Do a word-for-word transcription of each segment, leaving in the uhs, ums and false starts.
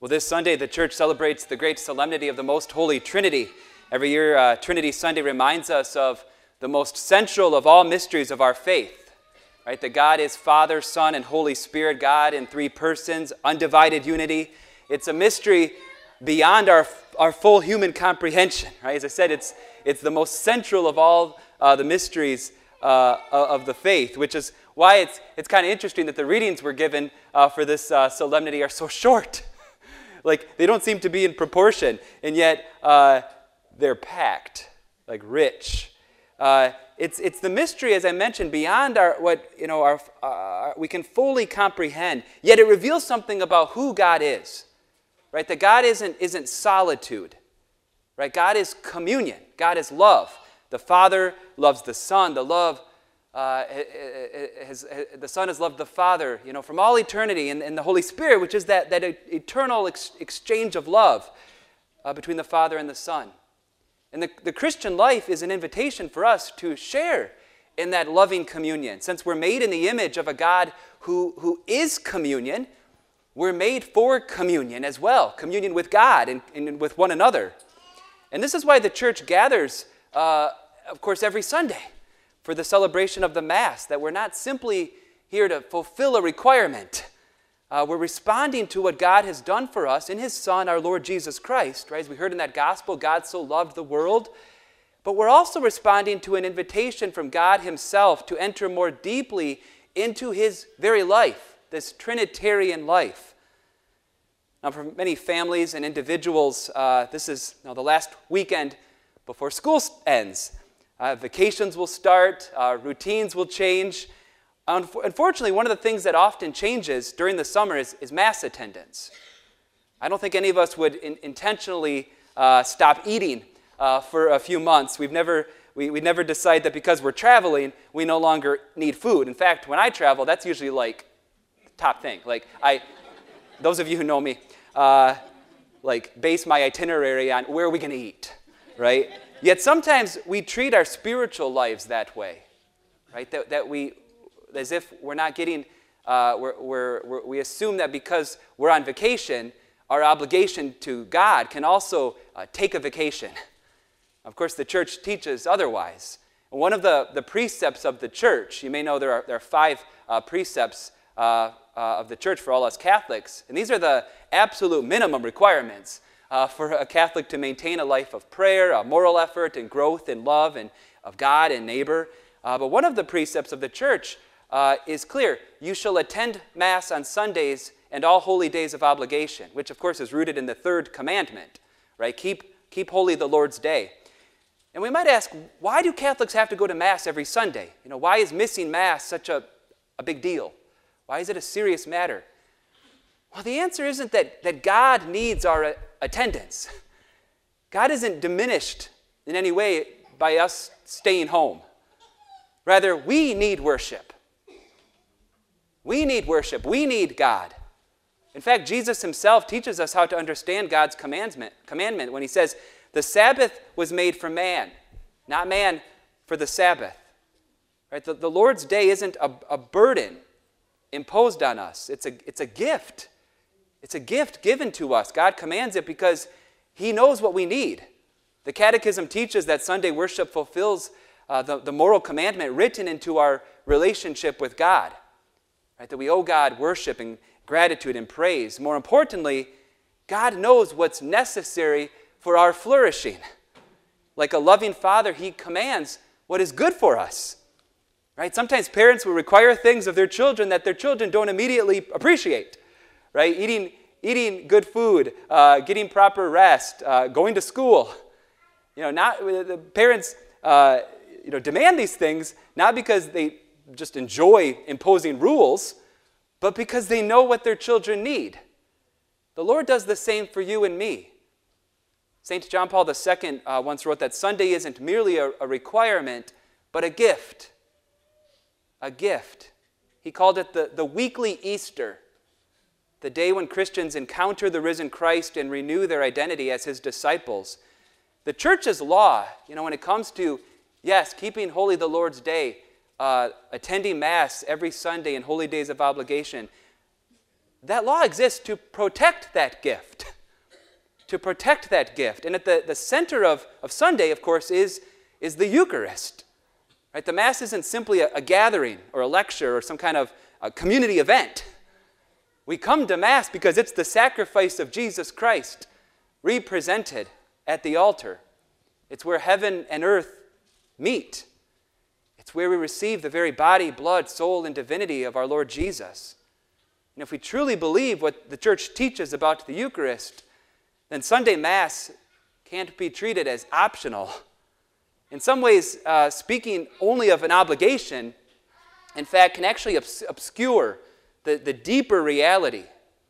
Well, this Sunday, the church celebrates the great solemnity of the Most Holy Trinity. Every year, uh, Trinity Sunday reminds us of the most central of all mysteries of our faith, right? That God is Father, Son, and Holy Spirit, God in three persons, undivided unity. It's a mystery beyond our, our full human comprehension, right? As I said, it's, it's the most central of all uh, the mysteries uh, of the faith, which is why it's, it's kind of interesting that the readings we're given uh, for this uh, solemnity are so short. Like, they don't seem to be in proportion, and yet uh, they're packed, like rich. Uh, it's it's the mystery, as I mentioned, beyond our what you know our, our we can fully comprehend. Yet it reveals something about who God is, right? That God isn't isn't solitude, right? God is communion. God is love. The Father loves the Son. The love. Uh, has, has, the Son has loved the Father, you know, from all eternity, and, and the Holy Spirit, which is that, that eternal ex- exchange of love uh, between the Father and the Son. And the, the Christian life is an invitation for us to share in that loving communion. Since we're made in the image of a God who, who is communion, we're made for communion as well, communion with God and, and with one another. And this is why the church gathers, uh, of course, every Sunday, for the celebration of the Mass, that we're not simply here to fulfill a requirement. Uh, we're responding to what God has done for us in His Son, our Lord Jesus Christ. Right? As we heard in that gospel, God so loved the world. But we're also responding to an invitation from God Himself to enter more deeply into His very life, this Trinitarian life. Now, for many families and individuals, uh, this is you know, the last weekend before school ends. Uh, vacations will start, uh, routines will change. Unf- unfortunately, one of the things that often changes during the summer is, is Mass attendance. I don't think any of us would in- intentionally uh, stop eating uh, for a few months. We've never, we, we never decide that because we're traveling, we no longer need food. In fact, when I travel, that's usually like the top thing. Like I, those of you who know me, uh, like base my itinerary on where are we going to eat, right? Yet sometimes we treat our spiritual lives that way, right? That, that we, as if we're not getting, uh, we're, we're, we're, we assume that because we're on vacation, our obligation to God can also uh, take a vacation. Of course, the church teaches otherwise. One of the, the precepts of the church, you may know there are, there are five uh, precepts uh, uh, of the church for all us Catholics, and these are the absolute minimum requirements Uh, for a Catholic to maintain a life of prayer, a moral effort, and growth in love and of God and neighbor. Uh, but one of the precepts of the church uh, is clear. You shall attend Mass on Sundays and all holy days of obligation, which of course is rooted in the third commandment, right? Keep, keep holy the Lord's day. And we might ask, why do Catholics have to go to Mass every Sunday? You know, why is missing Mass such a, a big deal? Why is it a serious matter? Well, the answer isn't that, that God needs our attendance. God isn't diminished in any way by us staying home. Rather, we need worship. We need worship. We need God. In fact, Jesus Himself teaches us how to understand God's commandment, commandment when He says, the Sabbath was made for man, not man for the Sabbath. Right? The, the Lord's day isn't a, a burden imposed on us. It's a, it's a gift. It's a gift given to us. God commands it because He knows what we need. The Catechism teaches that Sunday worship fulfills uh, the, the moral commandment written into our relationship with God. Right? That we owe God worship and gratitude and praise. More importantly, God knows what's necessary for our flourishing. Like a loving father, He commands what is good for us. Right? Sometimes parents will require things of their children that their children don't immediately appreciate. Right? Eating, eating good food, uh, getting proper rest, uh, going to school. You know, not the parents, uh, you know, demand these things not because they just enjoy imposing rules, but because they know what their children need. The Lord does the same for you and me. Saint John Paul the Second uh, once wrote that Sunday isn't merely a, a requirement, but a gift. A gift. He called it the, the weekly Easter. The day when Christians encounter the risen Christ and renew their identity as His disciples. The church's law, you know, when it comes to, yes, keeping holy the Lord's day, uh, attending Mass every Sunday and holy days of obligation, that law exists to protect that gift. To protect that gift. And at the, the center of, of Sunday, of course, is, is the Eucharist. Right? The Mass isn't simply a, a gathering or a lecture or some kind of a community event. We come to Mass because it's the sacrifice of Jesus Christ represented at the altar. It's where heaven and earth meet. It's where we receive the very body, blood, soul, and divinity of our Lord Jesus. And if we truly believe what the church teaches about the Eucharist, then Sunday Mass can't be treated as optional. In some ways, uh, speaking only of an obligation, in fact, can actually obs- obscure the, the deeper reality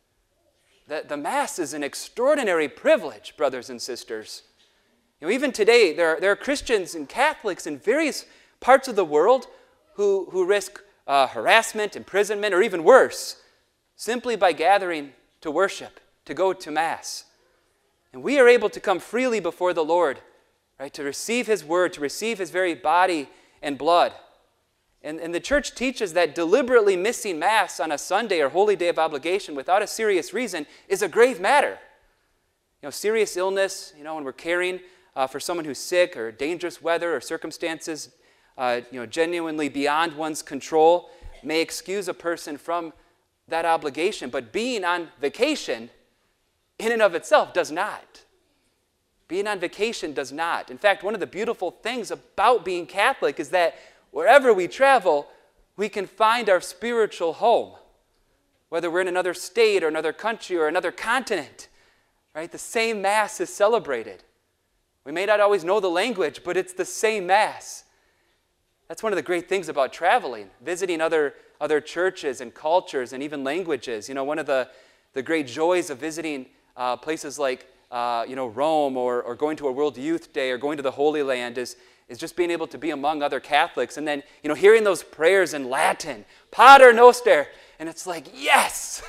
that the Mass is an extraordinary privilege, brothers and sisters. You know, even today, there are, there are Christians and Catholics in various parts of the world who, who risk uh, harassment, imprisonment, or even worse, simply by gathering to worship, to go to Mass. And we are able to come freely before the Lord, right, to receive His word, to receive His very body and blood. And, and the church teaches that deliberately missing Mass on a Sunday or holy day of obligation without a serious reason is a grave matter. You know, serious illness, you know, when we're caring uh, for someone who's sick, or dangerous weather or circumstances, uh, you know, genuinely beyond one's control, may excuse a person from that obligation. But being on vacation in and of itself does not. Being on vacation does not. In fact, one of the beautiful things about being Catholic is that wherever we travel, we can find our spiritual home. Whether we're in another state or another country or another continent, right? The same Mass is celebrated. We may not always know the language, but it's the same Mass. That's one of the great things about traveling, visiting other, other churches and cultures and even languages. You know, one of the, the great joys of visiting uh, places like uh, you know, Rome or, or going to a World Youth Day or going to the Holy Land is, is just being able to be among other Catholics and then, you know, hearing those prayers in Latin, Pater Noster, and it's like, yes,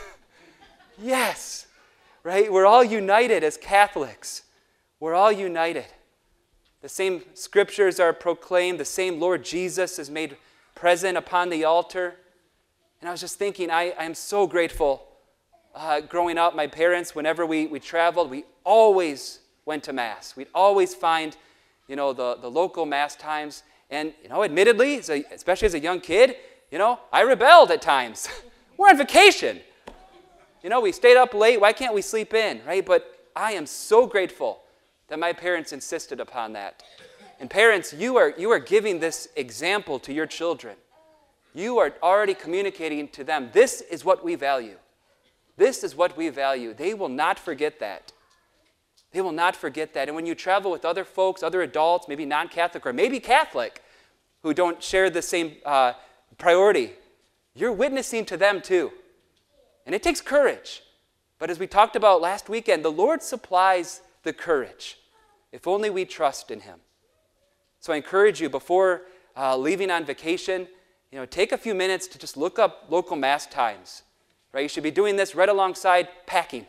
yes, right? We're all united as Catholics. We're all united. The same scriptures are proclaimed. The same Lord Jesus is made present upon the altar. And I was just thinking, I, I am so grateful. Uh, growing up, my parents, whenever we, we traveled, we always went to Mass. We'd always find, you know, the, the local Mass times. And, you know, admittedly, as a, especially as a young kid, you know, I rebelled at times. We're on vacation. You know, we stayed up late. Why can't we sleep in, right? But I am so grateful that my parents insisted upon that. And parents, you are, you are giving this example to your children. You are already communicating to them, this is what we value. This is what we value. They will not forget that. They will not forget that. And when you travel with other folks, other adults, maybe non-Catholic or maybe Catholic, who don't share the same uh, priority, you're witnessing to them too. And it takes courage. But as we talked about last weekend, the Lord supplies the courage, if only we trust in Him. So I encourage you, before uh, leaving on vacation, you know, take a few minutes to just look up local Mass times. Right? You should be doing this right alongside packing.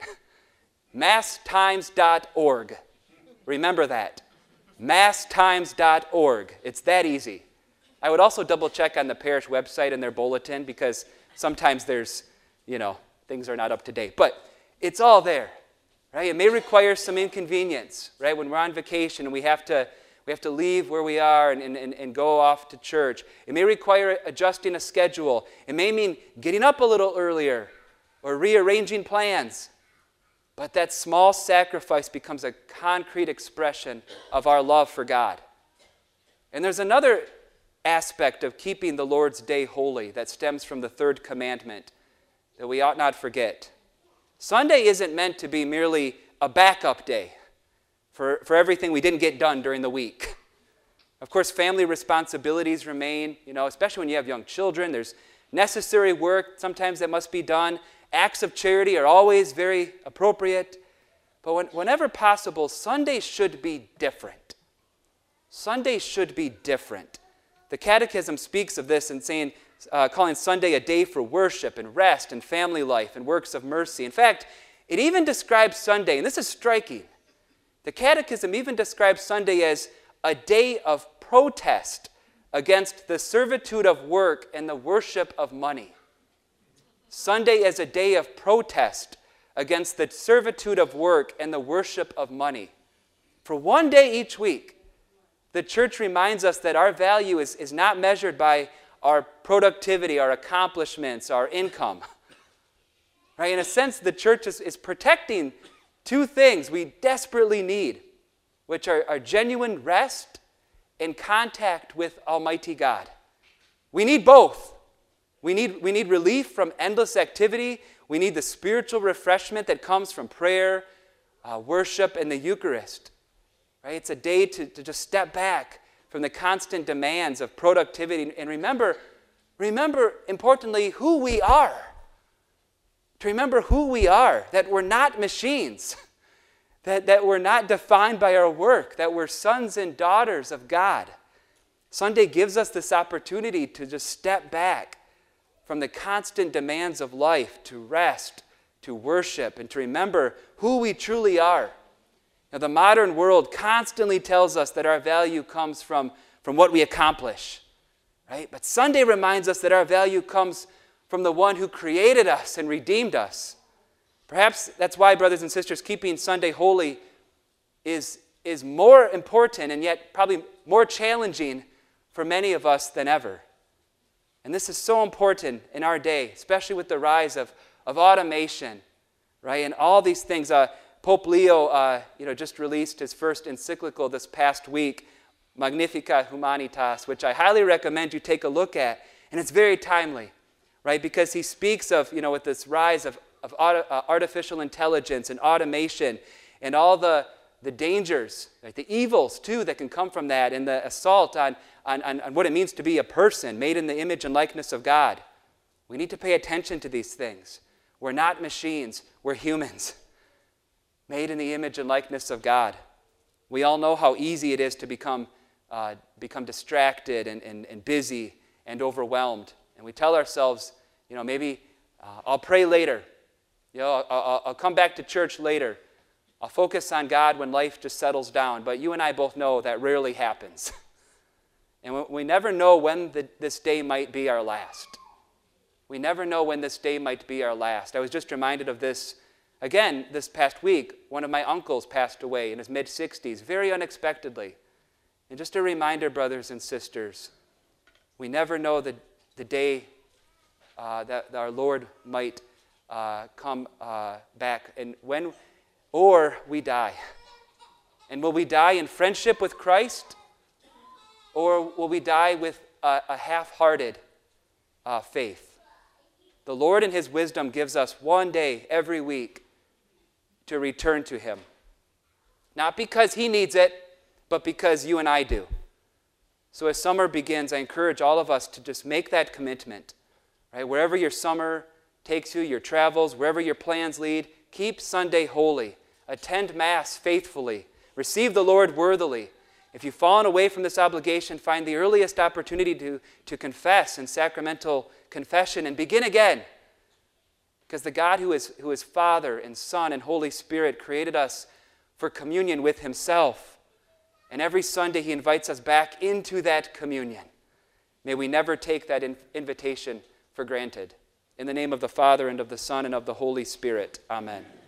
mass times dot org. Remember that. mass times dot org. It's that easy. I would also double check on the parish website and their bulletin, because sometimes there's, you know, things are not up to date. But it's all there. Right? It may require some inconvenience, right? When we're on vacation and we have to we have to leave where we are and, and, and go off to church. It may require adjusting a schedule. It may mean getting up a little earlier or rearranging plans. But that small sacrifice becomes a concrete expression of our love for God. And there's another aspect of keeping the Lord's Day holy that stems from the third commandment that we ought not forget. Sunday isn't meant to be merely a backup day for, for everything we didn't get done during the week. Of course, family responsibilities remain, you know, especially when you have young children. There's necessary work sometimes that must be done. Acts of charity are always very appropriate. But when, whenever possible, Sunday should be different. Sunday should be different. The Catechism speaks of this in saying, Uh, calling Sunday a day for worship and rest and family life and works of mercy. In fact, it even describes Sunday, and this is striking. The Catechism even describes Sunday as a day of protest against the servitude of work and the worship of money. Sunday is a day of protest against the servitude of work and the worship of money. For one day each week, the church reminds us that our value is, is not measured by our productivity, our accomplishments, our income. Right? In a sense, the church is, is protecting two things we desperately need, which are, are genuine rest and contact with Almighty God. We need both. We need, we need relief from endless activity. We need the spiritual refreshment that comes from prayer, uh, worship, and the Eucharist. Right? It's a day to, to just step back from the constant demands of productivity and remember, remember, importantly, who we are. To remember who we are, that we're not machines, that, that we're not defined by our work, that we're sons and daughters of God. Sunday gives us this opportunity to just step back from the constant demands of life, to rest, to worship, and to remember who we truly are. Now, the modern world constantly tells us that our value comes from, from what we accomplish, right? But Sunday reminds us that our value comes from the one who created us and redeemed us. Perhaps that's why, brothers and sisters, keeping Sunday holy is, is more important and yet probably more challenging for many of us than ever. And this is so important in our day, especially with the rise of, of automation, right? And all these things. Uh, Pope Leo uh, you know, just released his first encyclical this past week, Magnificat Humanitas, which I highly recommend you take a look at. And it's very timely, right? Because he speaks of, you know, with this rise of, of auto, uh, artificial intelligence and automation and all the, the dangers, right? The evils, too, that can come from that and the assault on, on, on, on what it means to be a person made in the image and likeness of God. We need to pay attention to these things. We're not machines. We're humans, made in the image and likeness of God. We all know how easy it is to become, uh, become distracted and, and, and busy and overwhelmed. And we tell ourselves, you know, maybe uh, I'll pray later. You know, I'll, I'll, I'll come back to church later. I'll focus on God when life just settles down. But you and I both know that rarely happens. And we never know when the, this day might be our last. We never know when this day might be our last. I was just reminded of this again this past week. One of my uncles passed away in his mid-sixties, very unexpectedly. And just a reminder, brothers and sisters, we never know the, the day uh, that, that our Lord might uh, come uh, back, and when, or we die. And will we die in friendship with Christ, or will we die with a, a half-hearted uh, faith? The Lord in His wisdom gives us one day every week to return to Him. Not because He needs it, but because you and I do. So as summer begins, I encourage all of us to just make that commitment. Right? Wherever your summer takes you, your travels, wherever your plans lead, keep Sunday holy. Attend Mass faithfully. Receive the Lord worthily. If you've fallen away from this obligation, find the earliest opportunity to, to confess in sacramental confession and begin again. Because the God who is, who is Father and Son and Holy Spirit created us for communion with Himself. And every Sunday He invites us back into that communion. May we never take that in- invitation for granted. In the name of the Father, and of the Son, and of the Holy Spirit. Amen.